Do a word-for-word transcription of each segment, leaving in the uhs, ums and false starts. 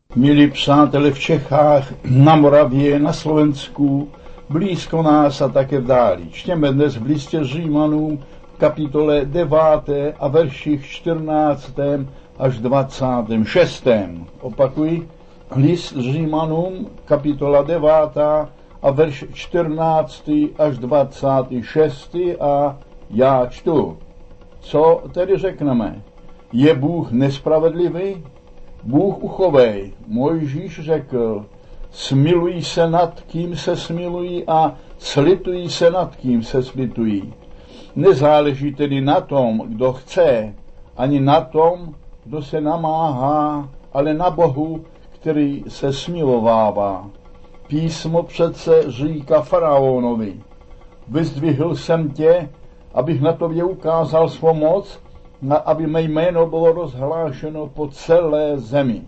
Milí přátelé v Čechách, na Moravě, na Slovensku, blízko nás a také v dáli. Čtěme dnes v listě Římanům v kapitole deváté a verších čtrnáctém až dvacátém šestém. Opakuji, list Římanům, kapitola devátá a verš čtrnáctý až dvacátý šestý a já čtu. Co tedy řekneme? Je Bůh nespravedlivý? Bůh uchovej, Mojžíš řekl, smilují se nad kým se smilují a slitují se nad kým se slitují. Nezáleží tedy na tom, kdo chce, ani na tom, kdo se namáhá, ale na Bohu, který se smilovává. Písmo přece říká faraonovi, vyzdvihl jsem tě, abych na tobě ukázal svou moc, a aby mé jméno bylo rozhlášeno po celé zemi.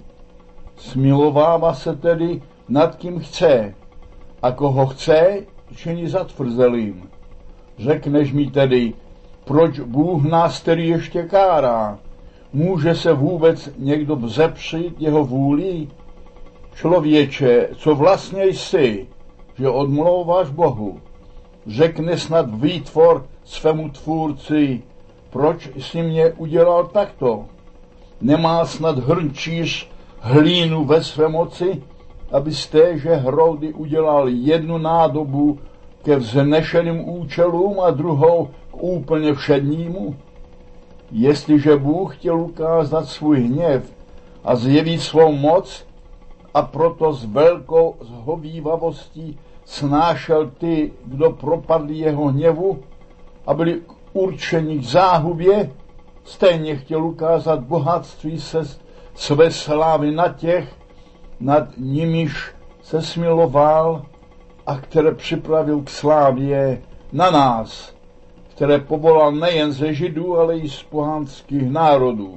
Smilovává se tedy nad kým chce, a koho chce, činí zatvrzelým. Řekneš mi tedy, proč Bůh nás tedy ještě kárá? Může se vůbec někdo vzepřít jeho vůli? Člověče, co vlastně jsi, že odmlouváš Bohu? Řekne snad výtvor svému tvůrci, proč jsi mě udělal takto? Nemá snad hrnčíř hlínu ve své moci, aby z téže hroudy udělal jednu nádobu ke vznešeným účelům a druhou k úplně všednímu? Jestliže Bůh chtěl ukázat svůj hněv a zjevit svou moc, a proto s velkou zhovívavostí snášel ty, kdo propadli jeho hněvu a byli určení k záhubě, stejně chtěl ukázat bohatství se své slávy na těch, nad nimiž se smiloval a které připravil k slávě na nás, které povolal nejen ze Židů, ale i z pohanských národů.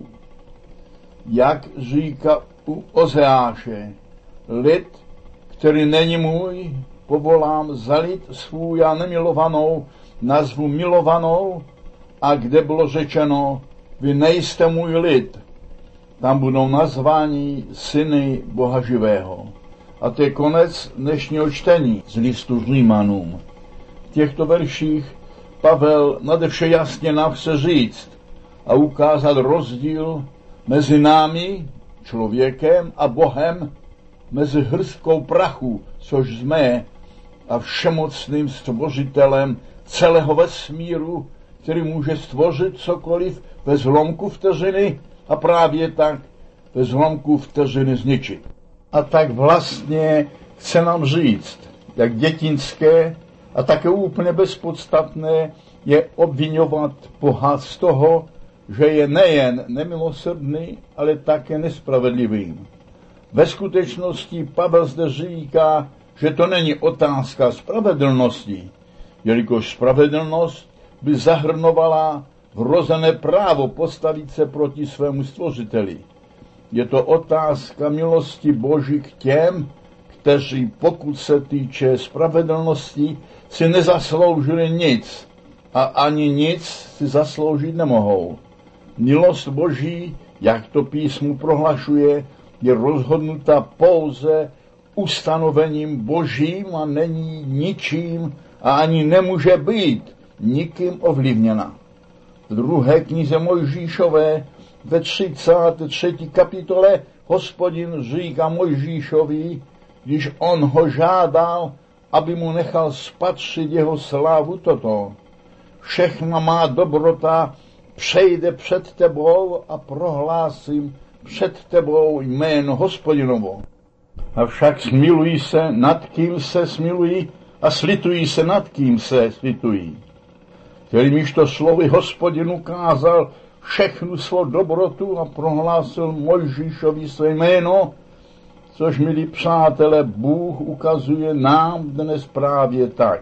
Jak říká u Ozeáše, lid, který není můj, povolám za lid svůj a nemilovanou nazvu milovanou, a kde bylo řečeno, vy nejste můj lid, tam budou nazváni syny Boha živého. A to je konec dnešního čtení z listu Římanům. V těchto verších Pavel nade vše jasně nám chce říct a ukázat rozdíl mezi námi, člověkem, a Bohem, mezi hrstkou prachu, což jsme, a všemocným stvořitelem celého vesmíru, který může stvořit cokoliv ve zlomku vteřiny a právě tak ve zlomku vteřiny zničit. A tak vlastně chce nám říct, jak dětinské a také úplně bezpodstatné je obvinovat Boha z toho, že je nejen nemilosrdný, ale také nespravedlivým. Ve skutečnosti Pavel zde říká, že to není otázka spravedlnosti, jelikož spravedlnost by zahrnovala vrozené právo postavit se proti svému stvořiteli. Je to otázka milosti Boží k těm, kteří, pokud se týče spravedlnosti, si nezasloužili nic a ani nic si zasloužit nemohou. Milost Boží, jak to písmo prohlašuje, je rozhodnuta pouze ustanovením Božím a není ničím a ani nemůže být nikým ovlivněna. V druhé knize Mojžíšové ve třicáté třetí kapitole Hospodin říká Mojžíšovi, když on ho žádal, aby mu nechal spatřit jeho slávu, toto. Všechna má dobrota přejde před tebou a prohlásím před tebou jméno Hospodinovo. Avšak smilují se nad kým se smilují a slitují se nad kým se slitují. Kterýmž to slovy Hospodin ukázal všechnu svou dobrotu a prohlásil Mojžíšovi své jméno, což, milí přátelé, Bůh ukazuje nám dnes právě tak.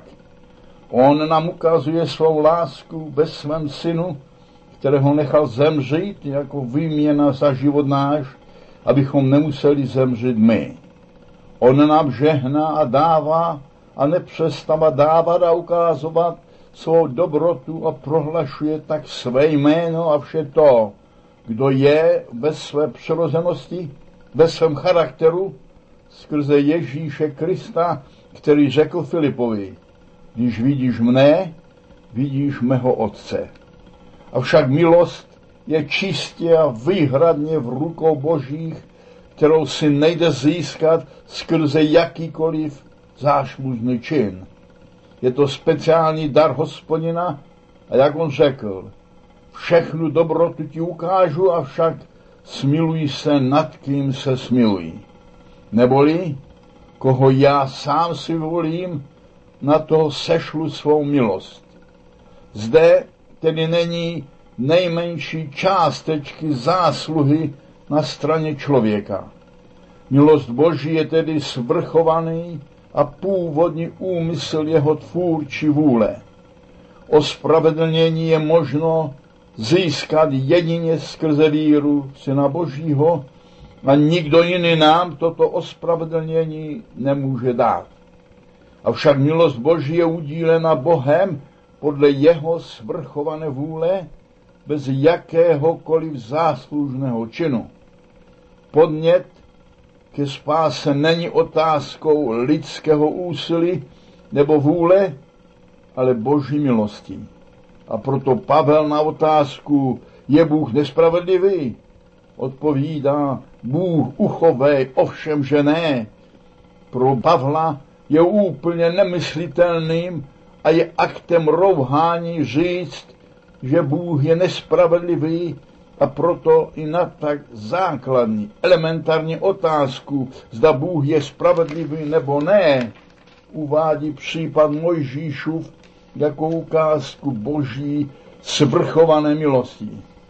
On nám ukazuje svou lásku ve svém synu, kterého nechal zemřít jako výměna za život náš, abychom nemuseli zemřít my. On nám žehná a dává a nepřestává dávat a ukázovat svou dobrotu a prohlašuje tak své jméno a vše to, kdo je ve své přirozenosti, ve svém charakteru skrze Ježíše Krista, který řekl Filipovi, když vidíš mne, vidíš mého Otce. Avšak milost je čistě a výhradně v rukou Božích, kterou si nejde získat skrze jakýkoliv záslužný čin. Je to speciální dar Hospodina a jak on řekl, všechnu dobrotu ti ukážu, avšak smiluj se nad kým se smiluj. Neboli, koho já sám si volím, na toho sešlu svou milost. Zde tedy není nejmenší částečky zásluhy na straně člověka. Milost Boží je tedy svrchovaný a původní úmysl jeho tvůrčí vůle. Ospravedlnění je možno získat jedině skrze víru Syna Božího a nikdo jiný nám toto ospravedlnění nemůže dát. Avšak milost Boží je udílena Bohem podle jeho svrchované vůle bez jakéhokoliv záslužného činu. Podnět ke spáse není otázkou lidského úsilí nebo vůle, ale Boží milosti. A proto Pavel na otázku, je Bůh nespravedlivý, odpovídá, Bůh uchovej, ovšem že ne. Pro Pavla je úplně nemyslitelným a je aktem rouhání říct, že Bůh je nespravedlivý, a proto i na tak základní, elementární otázku, zda Bůh je spravedlivý nebo ne, uvádí případ Mojžíšův jako ukázku Boží svrchované milosti.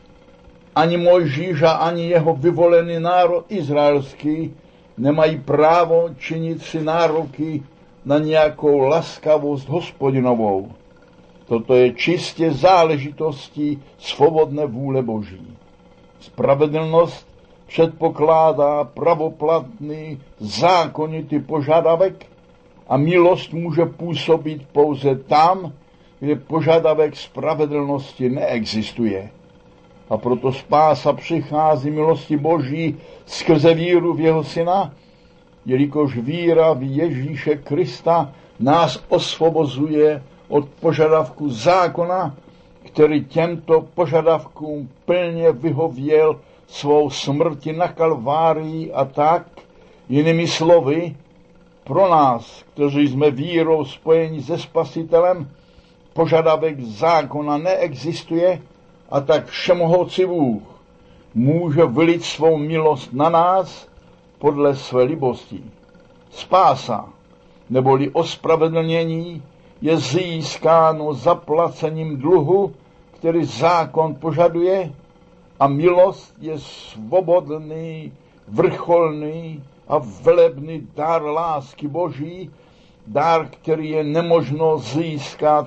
Ani Mojžíš a ani jeho vyvolený národ izraelský nemají právo činit si nároky na nějakou laskavost Hospodinovou. Toto je čistě záležitostí svobodné vůle Boží. Spravedlnost předpokládá pravoplatný zákonitý požadavek a milost může působit pouze tam, kde požadavek spravedlnosti neexistuje. A proto spása přichází milosti Boží skrze víru v jeho Syna, jelikož víra v Ježíše Krista nás osvobozuje od požadavku zákona, který těmto požadavkům plně vyhověl svou smrti na Kalvárii a tak, jinými slovy, pro nás, kteří jsme vírou spojeni se Spasitelem, požadavek zákona neexistuje a tak všemohoucí Bůh může vylit svou milost na nás podle své libosti. Spása, neboli ospravedlnění, je získáno zaplacením dluhu, který zákon požaduje, a milost je svobodný, vrcholný a velebný dar lásky Boží, dar, který je nemožno získat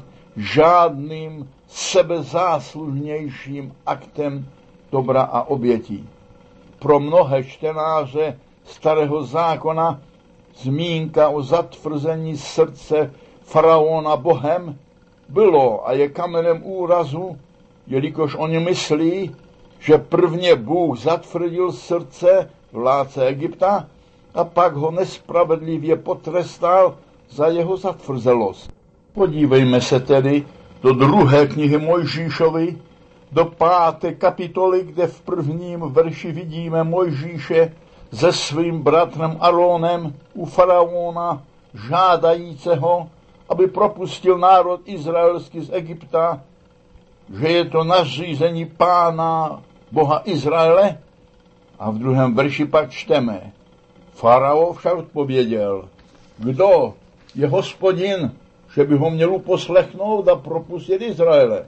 žádným sebezáslužnějším aktem dobra a obětí. Pro mnohé čtenáře Starého zákona zmínka o zatvrzení srdce faraona Bohem bylo a je kamenem úrazu, jelikož oni myslí, že prvně Bůh zatvrdil srdce vládce Egypta a pak ho nespravedlivě potrestal za jeho zatvrzelost. Podívejme se tedy do druhé knihy Mojžíšovi, do páté kapitoly, kde v prvním verši vidíme Mojžíše se svým bratrem Arónem u faraona žádajícího, aby propustil národ izraelský z Egypta, že je to nařízení Pána Boha Izraele. A v druhém verši pak čteme, farao však odpověděl, kdo je Hospodin, že by ho měl uposlechnout a propustit Izraele.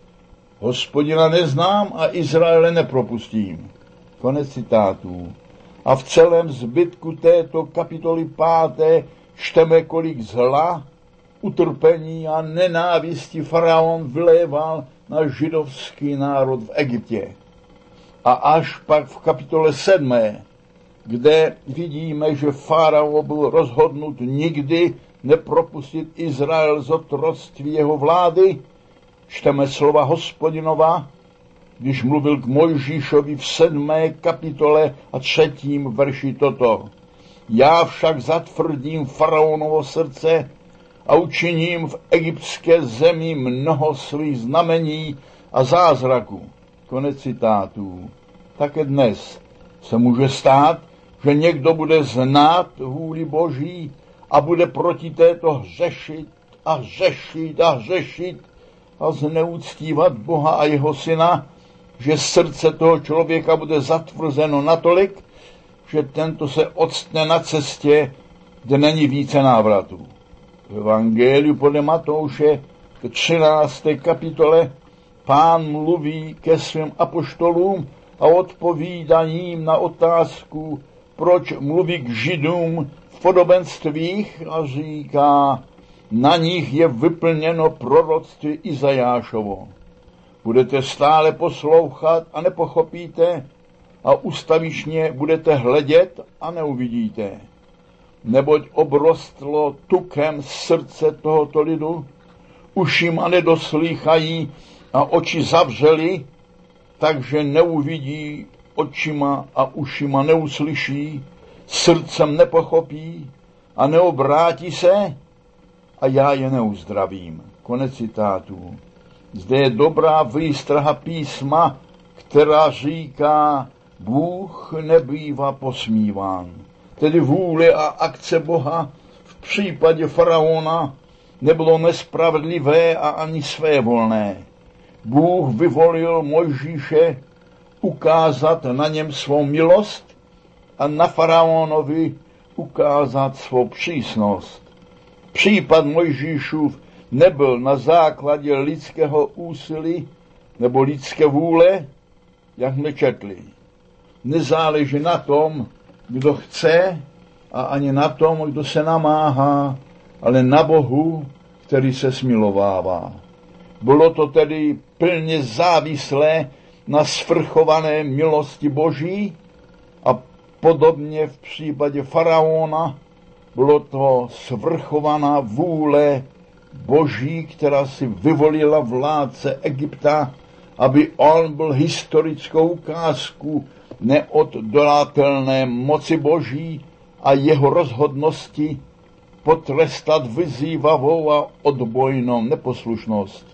Hospodina neznám a Izraele nepropustím. Konec citátů. A v celém zbytku této kapitoly páté čteme, kolik zla, utrpení a nenávisti faraon vyléval na židovský národ v Egyptě. A až pak v kapitole sedmé, kde vidíme, že farao byl rozhodnut nikdy nepropustit Izrael z otroctví jeho vlády, čteme slova Hospodinova, když mluvil k Mojžíšovi v sedmé kapitole a třetím verši toto. Já však zatvrdím faraonovo srdce a učiním v egyptské zemi mnoho svých znamení a zázraků. Konec citátů. Také dnes se může stát, že někdo bude znát vůli Boží a bude proti této hřešit a hřešit a hřešit a zneuctívat Boha a jeho syna, že srdce toho člověka bude zatvrzeno natolik, že tento se odstne na cestě, kde není více návratů. V Evangeliu podle Matouše k třinácté kapitole Pán mluví ke svým apoštolům a odpovídá jim na otázku, proč mluví k Židům v podobenstvích a říká, na nich je vyplněno proroctví Izajášovo. Budete stále poslouchat a nepochopíte a ustavičně budete hledět a neuvidíte. Neboť obrostlo tukem srdce tohoto lidu, ušima nedoslýchají a oči zavřeli, takže neuvidí očima a ušima neuslyší, srdcem nepochopí a neobrátí se a já je neuzdravím. Konec citátů. Zde je dobrá výstraha písma, která říká, Bůh nebývá posmíván. Tedy vůle a akce Boha v případě faraona nebylo nespravedlivé a ani svévolné. Bůh vyvolil Mojžíše ukázat na něm svou milost a na faraonovi ukázat svou přísnost. Případ Mojžíšův nebyl na základě lidského úsilí nebo lidské vůle, jak jsme četli. Nezáleží na tom, kdo chce a ani na tom, kdo se namáhá, ale na Bohu, který se smilovává. Bylo to tedy plně závislé na svrchované milosti Boží a podobně v případě faraona bylo to svrchovaná vůle Boží, která si vyvolila vládce Egypta, aby on byl historickou ukázku neoddolatelné moci Boží a jeho rozhodnosti potrestat vyzývavou a odbojnou neposlušnost.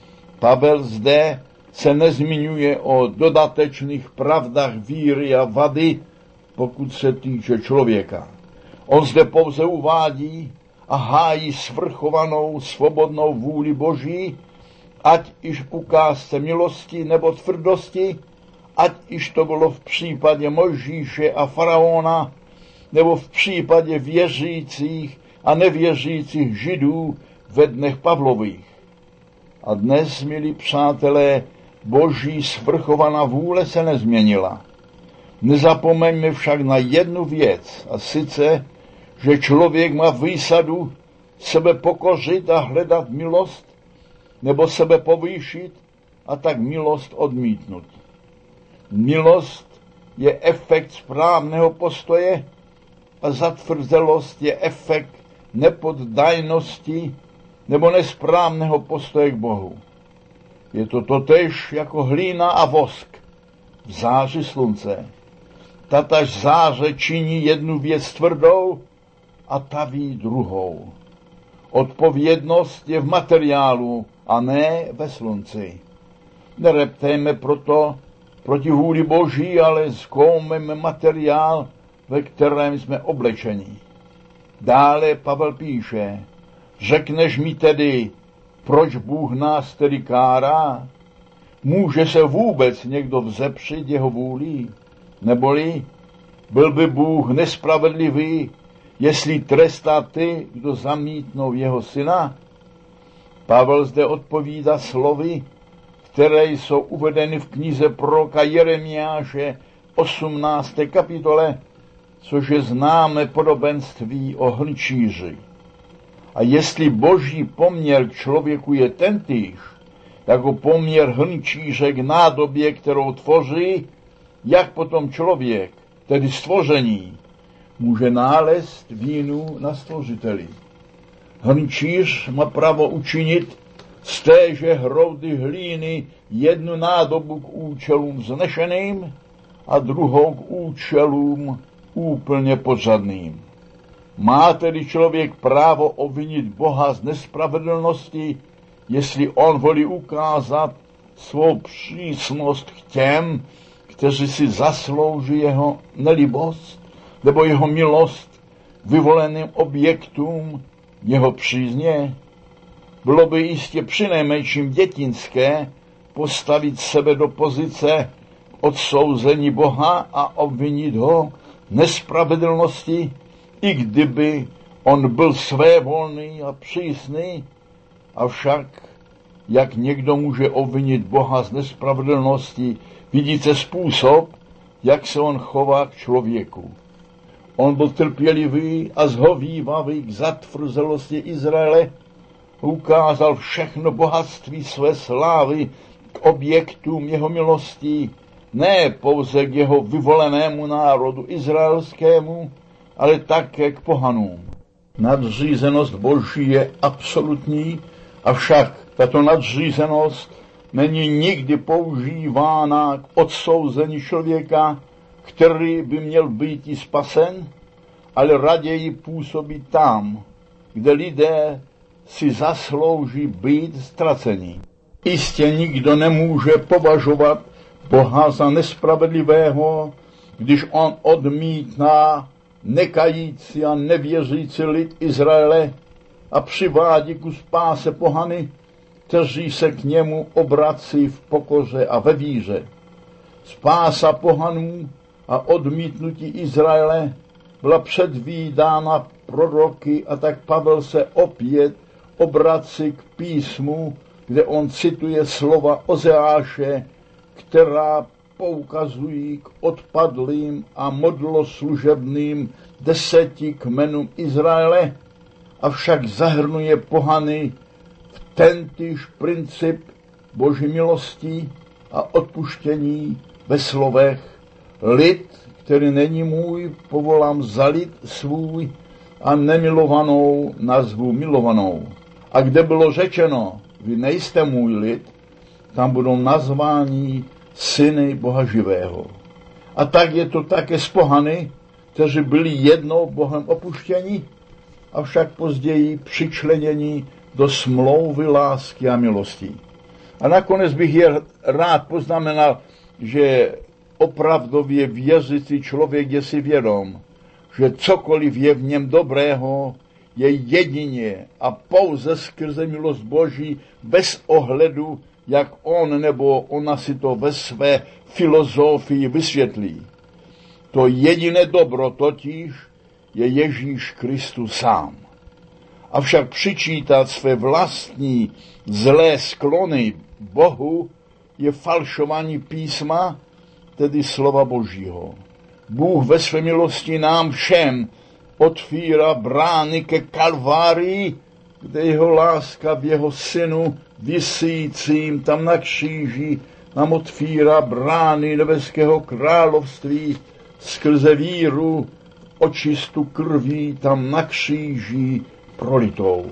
Pavel zde se nezmiňuje o dodatečných pravdách víry a vady, pokud se týče člověka. On zde pouze uvádí a hájí svrchovanou svobodnou vůli Boží, ať iž ukázce milosti nebo tvrdosti, ať iž to bylo v případě Mojžíše a faraona, nebo v případě věřících a nevěřících Židů ve dnech Pavlových. A dnes, milí přátelé, Boží svrchovaná vůle se nezměnila. Nezapomeňme však na jednu věc, a sice, že člověk má výsadu sebe pokořit a hledat milost, nebo sebe povýšit a tak milost odmítnout. Milost je efekt správného postoje a zatvrzelost je efekt nepoddajnosti nebo nesprávného postoje k Bohu. Je to totéž jako hlína a vosk v záři slunce. Tataž záře činí jednu věc tvrdou a taví druhou. Odpovědnost je v materiálu a ne ve slunci. Nereptejme proto proti vůli Boží, ale zkoumejme materiál, ve kterém jsme oblečeni. Dále Pavel píše, řekneš mi tedy, proč Bůh nás tedy kárá? Může se vůbec někdo vzepřít jeho vůli? Neboli byl by Bůh nespravedlivý, jestli trestá ty, kdo zamítnou jeho syna? Pavel zde odpovídá slovy, které jsou uvedeny v knize proroka Jeremiáše osmnácté kapitole, což je známé podobenství o hrnčíři. A jestli boží poměr k člověku je tentýž, jako poměr hrnčíře k nádobě, kterou tvoří, jak potom člověk, tedy stvoření, může nalézt vínu na stvořiteli. Hrnčíř má právo učinit, z téže hroudy hlíny jednu nádobu k účelům vznešeným a druhou k účelům úplně podřadným. Má tedy člověk právo obvinit Boha z nespravedlnosti, jestli on volí ukázat svou přísnost k těm, kteří si zaslouží jeho nelibost nebo jeho milost vyvoleným objektům jeho přízně? Bylo by jistě přinejmenším dětinské postavit sebe do pozice odsouzení Boha a obvinit ho nespravedlnosti, i kdyby on byl svévolný a přísný. Avšak, jak někdo může obvinit Boha z nespravedlnosti, vidíte způsob, jak se on chová k člověku. On byl trpělivý a zhovívavý k zatvrzelosti Izraele, ukázal všechno bohatství své slávy k objektům jeho milostí, ne pouze k jeho vyvolenému národu izraelskému, ale také k pohanům. Nadřízenost Boží je absolutní, avšak tato nadřízenost není nikdy používána k odsouzení člověka, který by měl být i spasen, ale raději působí tam, kde lidé si zaslouží být ztraceni. Jistě nikdo nemůže považovat Boha za nespravedlivého, když on odmítná nekající a nevěřící lid Izraele a přivádí ku spáse pohany, kteří se k němu obrací v pokoře a ve víře. Spása pohanů a odmítnutí Izraele byla předvídána proroky, a tak Pavel se opět obrací k písmu, kde on cituje slova Ozeáše, která poukazují k odpadlým a modloslužebným deseti kmenům Izraele, avšak zahrnuje pohany v tentýž princip Boží milosti a odpuštění ve slovech: lid, který není můj, povolám za lid svůj a nemilovanou nazvu milovanou. A kde bylo řečeno, vy nejste můj lid, tam budou nazváni syny Boha živého. A tak je to také s pohany, kteří byli jednou Bohem opuštěni, avšak později přičleněni do smlouvy lásky a milosti. A nakonec bych je rád poznamenal, že opravdově věřící člověk je si vědom, že cokoliv je v něm dobrého, je jedině a pouze skrze milost Boží, bez ohledu, jak on nebo ona si to ve své filozofii vysvětlí. To jediné dobro totiž je Ježíš Kristus sám. Avšak přičítat své vlastní zlé sklony Bohu je falšování písma, tedy slova Božího. Bůh ve své milosti nám všem otvírá brány ke Kalvárii, kde jeho láska v jeho synu visícím tam na kříži nám otvírá brány nebeského království skrze víru očistu krví tam na kříži prolitou.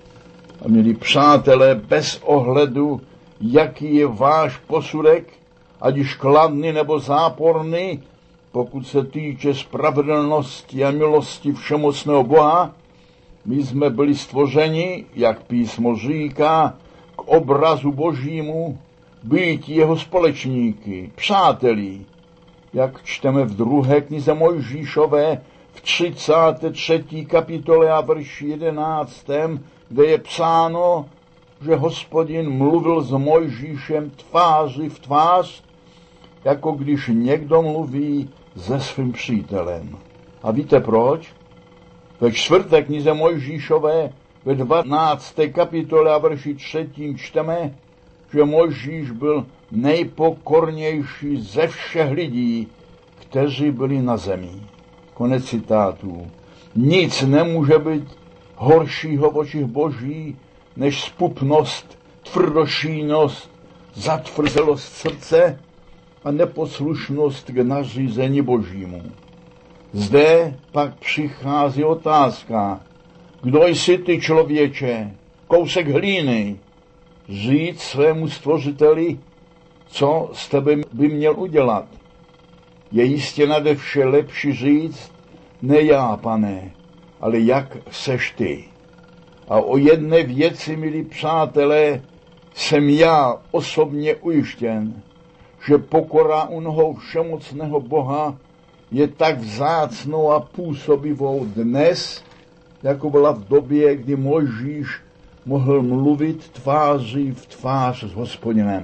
A milí přátelé, bez ohledu, jaký je váš posudek, ať již kladný nebo záporný, pokud se týče spravedlnosti a milosti všemocného Boha, my jsme byli stvořeni, jak písmo říká, k obrazu Božímu, být jeho společníky, přáteli, jak čteme v druhé knize Mojžíšové v třicáté třetí kapitole a verši jedenáctém, kde je psáno, že Hospodin mluvil s Mojžíšem tváři v tvář, jako když někdo mluví se svým přítelem. A víte proč? Ve čtvrté knize Mojžíšové ve dvanácté kapitole a verši třetím čteme, že Mojžíš byl nejpokornější ze všech lidí, kteří byli na zemi. Konec citátů. Nic nemůže být horšího v očích Boží, než zpupnost, tvrdošínost, zatvrzelost srdce a neposlušnost k nařízení Božímu. Zde pak přichází otázka, kdo jsi ty, člověče, kousek hlíny, říct svému stvořiteli, co z tebe by měl udělat. Je jistě nade vše lepší říct, ne já, Pane, ale jak seš ty. A o jedné věci, milí přátelé, jsem já osobně ujištěn, že pokora u nohou všemocného Boha je tak vzácnou a působivou dnes, jako byla v době, kdy Mojžíš mohl mluvit tváří v tvář s Hospodinem.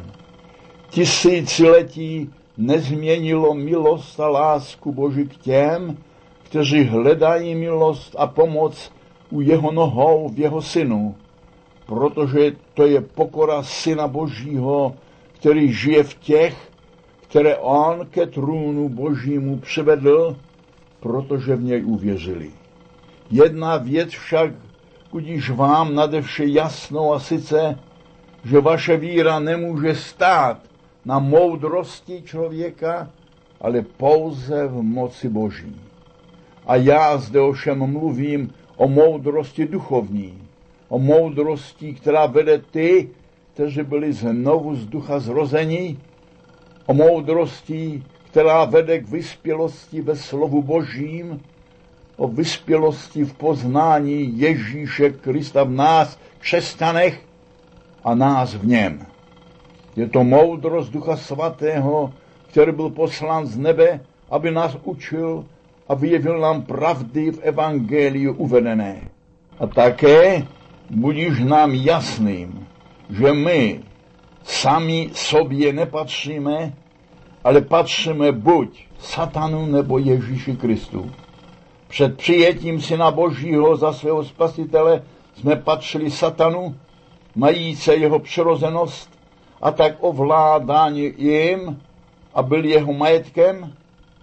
Tisíciletí nezměnilo milost a lásku Boží k těm, kteří hledají milost a pomoc u jeho nohou v jeho synu, protože to je pokora Syna Božího, který žije v těch, které on ke trůnu Božímu přivedl, protože v něj uvěřili. Jedna věc však budíš vám nade vše jasnou, a sice, že vaše víra nemůže stát na moudrosti člověka, ale pouze v moci Boží. A já zde ovšem mluvím o moudrosti duchovní, o moudrosti, která vede ty, kteří byli znovu z ducha zrození, o moudrosti, která vede k vyspělosti ve slovu Božím, o vyspělosti v poznání Ježíše Krista v nás, křesťanech, a nás v něm. Je to moudrost Ducha Svatého, který byl poslán z nebe, aby nás učil a vyjevil nám pravdy v evangeliu uvedené. A také budíš nám jasným, že my sami sobě nepatříme, ale patříme buď Satanu nebo Ježíši Kristu. Před přijetím Syna Božího za svého spasitele jsme patřili Satanu, majíce jeho přirozenost a tak ovládání jim a byl jeho majetkem,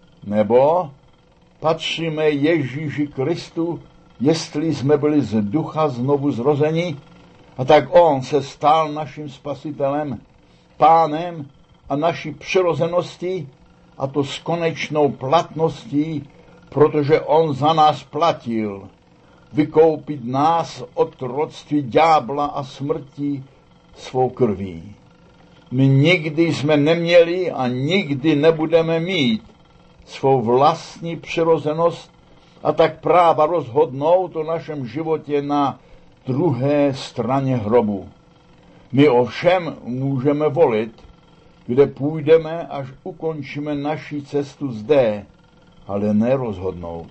nebo patříme Ježíši Kristu, jestli jsme byli z ducha znovu zrozeni, a tak on se stal naším spasitelem, pánem a naší přirozenosti, a to s konečnou platností, protože on za nás platil, vykoupit nás od otroctví ďábla a smrti svou krví. My nikdy jsme neměli a nikdy nebudeme mít svou vlastní přirozenost a tak práva rozhodnout o našem životě na druhé straně hrobu. My ovšem můžeme volit, kde půjdeme, až ukončíme naši cestu zde, ale ne rozhodnout.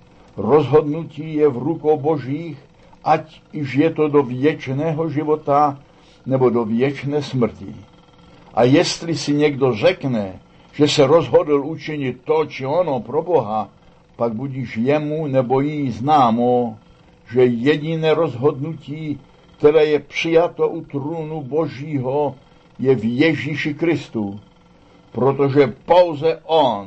Rozhodnutí je v rukou Božích, ať již je to do věčného života nebo do věčné smrti. A jestli si někdo řekne, že se rozhodl učinit to či ono pro Boha, pak budíš jemu nebo jí známo, že jediné rozhodnutí, které je přijato u trůnu Božího, je v Ježíši Kristu, protože pouze on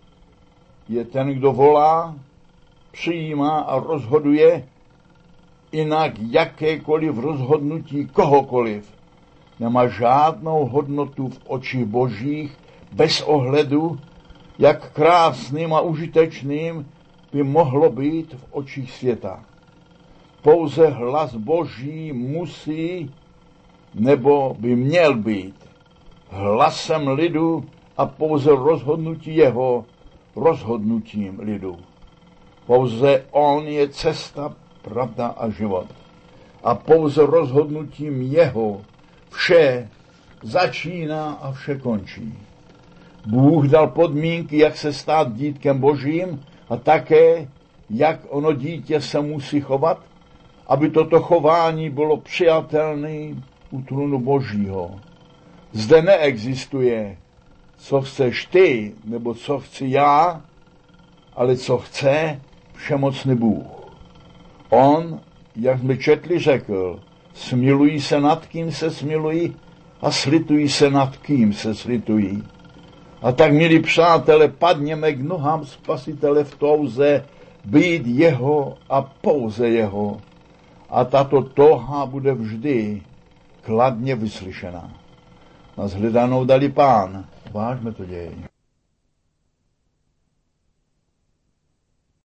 je ten, kdo volá, přijímá a rozhoduje, jinak jakékoliv rozhodnutí kohokoliv nemá žádnou hodnotu v očích Božích, bez ohledu, jak krásným a užitečným by mohlo být v očích světa. Pouze hlas Boží musí nebo by měl být hlasem lidu a pouze rozhodnutí jeho rozhodnutím lidu. Pouze on je cesta, pravda a život. A pouze rozhodnutím jeho vše začíná a vše končí. Bůh dal podmínky, jak se stát dítkem Božím a také, jak ono dítě se musí chovat, aby toto chování bylo přijatelné u trůnu Božího. Zde neexistuje, co chceš ty, nebo co chci já, ale co chce všemocný Bůh. On, jak jsme četli, řekl, smilují se nad kým se smilují a slitují se nad kým se slitují. A tak, milí přátelé, padněme k nohám Spasitele v touze být jeho a pouze jeho. A tato touha bude vždy kladně vyslyšena. Na shledanou dali Pán. Vážme to děj.